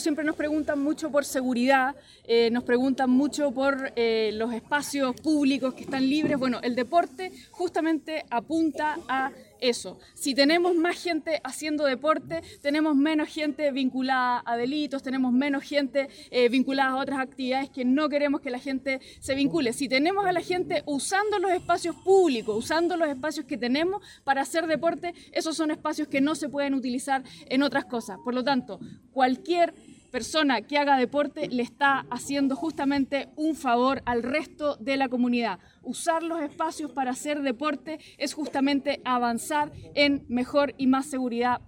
siempre nos preguntan mucho por seguridad, nos preguntan mucho por los espacios públicos que están libres. Bueno, el deporte justamente apunta a eso. Si tenemos más gente haciendo deporte, tenemos menos gente vinculada a delitos, tenemos menos gente vinculada a otras actividades que no queremos que la gente se vincule. Si tenemos a la gente usando los espacios públicos, usando los espacios que tenemos para hacer deporte, esos son espacios que no se pueden utilizar en otras cosas. Por lo tanto, cualquier persona que haga deporte le está haciendo justamente un favor al resto de la comunidad. Usar los espacios para hacer deporte es justamente avanzar en mejor y más seguridad